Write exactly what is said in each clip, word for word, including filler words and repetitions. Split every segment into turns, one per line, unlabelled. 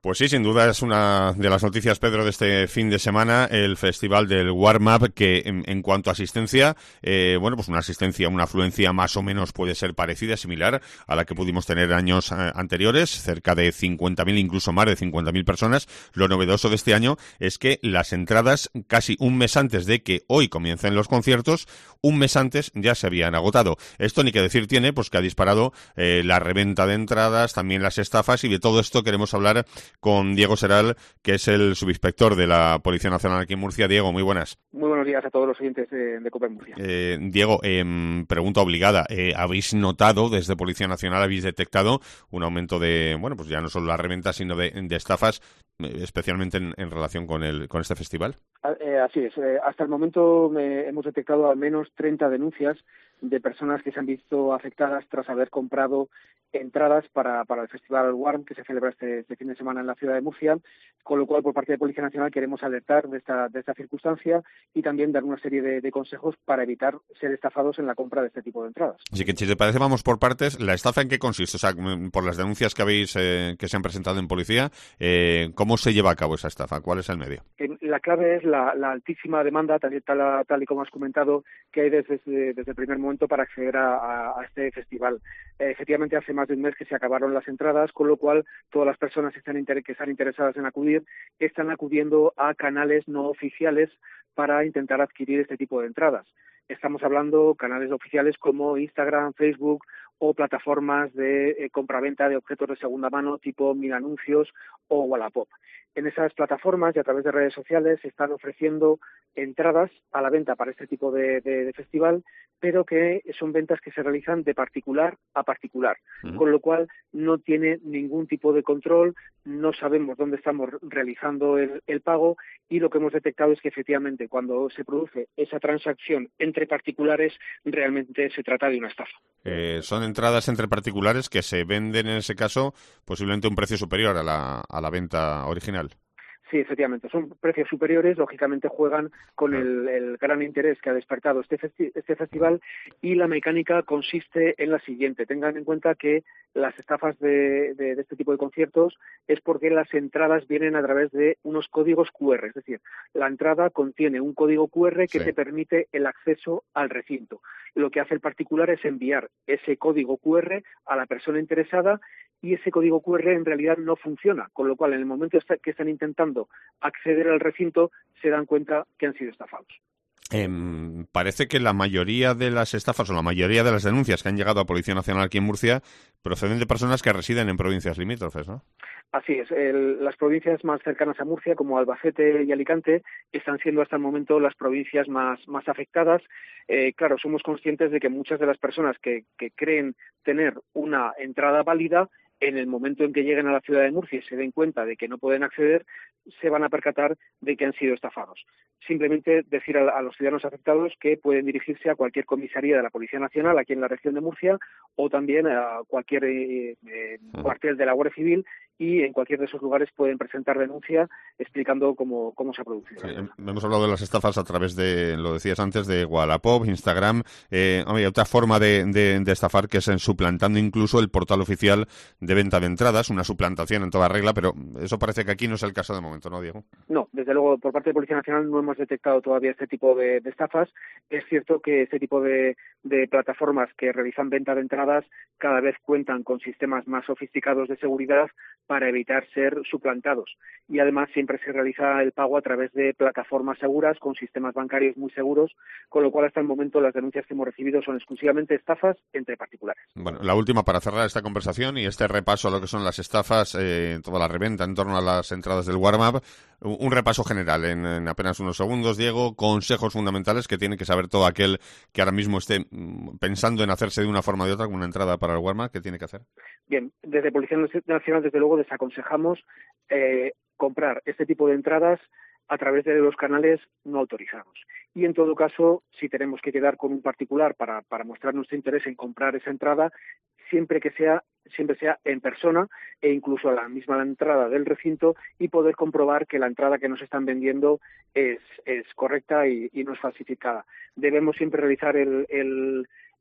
Pues sí, sin duda es una de las noticias, Pedro, de este fin de semana, el festival del Warm Up, que en, en cuanto a asistencia, eh, bueno, pues una asistencia, una afluencia más o menos puede ser parecida, similar a la que pudimos tener años eh, anteriores, cerca de cincuenta mil, incluso más de cincuenta mil personas. Lo novedoso de este año es que las entradas, casi un mes antes de que hoy comiencen los conciertos, un mes antes ya se habían agotado. Esto ni que decir tiene, pues que ha disparado eh, la reventa de entradas, también las estafas, y de todo esto queremos hablar con Diego Seral, que es el subinspector de la Policía Nacional aquí en Murcia. Diego, muy buenas.
Muy buenos días a todos los oyentes de, de COPE Murcia.
Eh, Diego, eh, pregunta obligada. Eh, ¿Habéis notado desde Policía Nacional, habéis detectado un aumento de, bueno, pues ya no solo la reventa, sino de, de estafas, eh, especialmente en, en relación con el con este festival?
Eh, así es. Eh, hasta el momento eh, hemos detectado al menos treinta denuncias de personas que se han visto afectadas tras haber comprado entradas para, para el Festival Warm, que se celebra este, este fin de semana en la ciudad de Murcia, con lo cual por parte de Policía Nacional queremos alertar de esta, de esta circunstancia y también dar una serie de, de consejos para evitar ser estafados en la compra de este tipo de entradas.
Así que, si te parece, vamos por partes. ¿La estafa en qué consiste? O sea, por las denuncias que habéis eh, que se han presentado en policía, eh, ¿cómo se lleva a cabo esa estafa? ¿Cuál es el medio?
La clave es la, la altísima demanda, tal, tal, tal y como has comentado, que hay desde, desde el primer momento para acceder a, a, a este festival. Eh, efectivamente, hace más de un mes que se acabaron las entradas, con lo cual todas las personas que están, inter- que están interesadas en acudir están acudiendo a canales no oficiales para intentar adquirir este tipo de entradas. Estamos hablando canales oficiales como Instagram, Facebook o plataformas de eh, compraventa de objetos de segunda mano tipo Mil Anuncios o Wallapop. En esas plataformas y a través de redes sociales se están ofreciendo entradas a la venta para este tipo de, de, de festival, pero que son ventas que se realizan de particular a particular, uh-huh. Con lo cual no tiene ningún tipo de control, no sabemos dónde estamos realizando el, el pago, y lo que hemos detectado es que efectivamente cuando se produce esa transacción entre particulares realmente se trata de una estafa.
Eh, son entradas entre particulares que se venden en ese caso posiblemente a un precio superior a la, a la venta original.
Sí, efectivamente, son precios superiores, lógicamente juegan con el, el gran interés que ha despertado este, festi- este festival, y la mecánica consiste en la siguiente. Tengan en cuenta que las estafas de, de, de este tipo de conciertos es porque las entradas vienen a través de unos códigos cu erre, es decir, la entrada contiene un código cu erre que sí. te permite el acceso al recinto. Lo que hace el particular es enviar ese código cu erre a la persona interesada, y ese código cu erre en realidad no funciona, con lo cual en el momento que están intentando acceder al recinto se dan cuenta que han sido estafados.
Eh, parece que la mayoría de las estafas o la mayoría de las denuncias que han llegado a Policía Nacional aquí en Murcia proceden de personas que residen en provincias limítrofes, ¿no?
Así es. El, las provincias más cercanas a Murcia, como Albacete y Alicante, están siendo hasta el momento las provincias más, más afectadas. Eh, claro, somos conscientes de que muchas de las personas que, que creen tener una entrada válida, en el momento en que lleguen a la ciudad de Murcia y se den cuenta de que no pueden acceder, se van a percatar de que han sido estafados. Simplemente decir a, a los ciudadanos afectados que pueden dirigirse a cualquier comisaría de la Policía Nacional aquí en la región de Murcia, o también a cualquier eh, eh, cuartel de la Guardia Civil, y en cualquier de esos lugares pueden presentar denuncia explicando cómo, cómo se ha producido.
Sí, hemos hablado de las estafas a través de, lo decías antes, de Wallapop, Instagram. Eh, hay otra forma de, de, de estafar, que es en suplantando incluso el portal oficial de venta de entradas, una suplantación en toda regla, pero eso parece que aquí no es el caso de momento, ¿no, Diego?
No, desde luego por parte de Policía Nacional no hemos detectado todavía este tipo de, de estafas. Es cierto que este tipo de, de plataformas que realizan venta de entradas cada vez cuentan con sistemas más sofisticados de seguridad para evitar ser suplantados, y además siempre se realiza el pago a través de plataformas seguras con sistemas bancarios muy seguros, con lo cual hasta el momento las denuncias que hemos recibido son exclusivamente estafas entre particulares.
Bueno, la última para cerrar esta conversación y este repaso a lo que son las estafas, eh, toda la reventa en torno a las entradas del Warm Up, un repaso general en, en apenas unos segundos, Diego, consejos fundamentales que tiene que saber todo aquel que ahora mismo esté pensando en hacerse de una forma o de otra con una entrada para el Warm Up. ¿Qué tiene que hacer?
Bien, desde Policía Nacional desde luego desaconsejamos eh, comprar este tipo de entradas a través de los canales no autorizados. Y en todo caso, si tenemos que quedar con un particular para, para mostrar nuestro interés en comprar esa entrada, siempre que sea siempre sea en persona, e incluso a la misma entrada del recinto, y poder comprobar que la entrada que nos están vendiendo es, es correcta y, y no es falsificada. Debemos siempre realizar el, el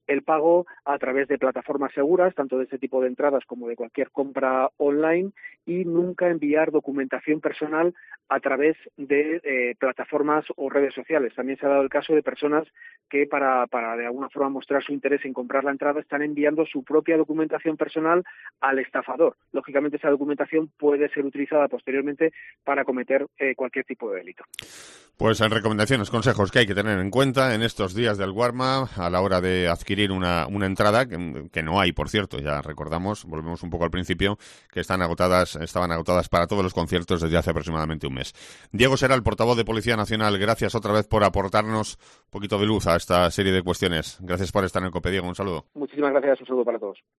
el pago a través de plataformas seguras, tanto de este tipo de entradas como de cualquier compra online, y nunca enviar documentación personal a través de eh, plataformas o redes sociales. También se ha dado el caso de personas que para, para de alguna forma mostrar su interés en comprar la entrada están enviando su propia documentación personal al estafador. Lógicamente esa documentación puede ser utilizada posteriormente para cometer eh, cualquier tipo de delito.
Pues en recomendaciones, consejos que hay que tener en cuenta en estos días del Warm-Up a la hora de adquirir una, una entrada, que, que no hay, por cierto, ya recordamos, volvemos un poco al principio, que están agotadas, estaban agotadas para todos los conciertos desde hace aproximadamente un mes. Diego Sera, el portavoz de Policía Nacional, gracias otra vez por aportarnos un poquito de luz a esta serie de cuestiones. Gracias por estar en el COPE, Diego, un saludo.
Muchísimas gracias, un saludo para todos.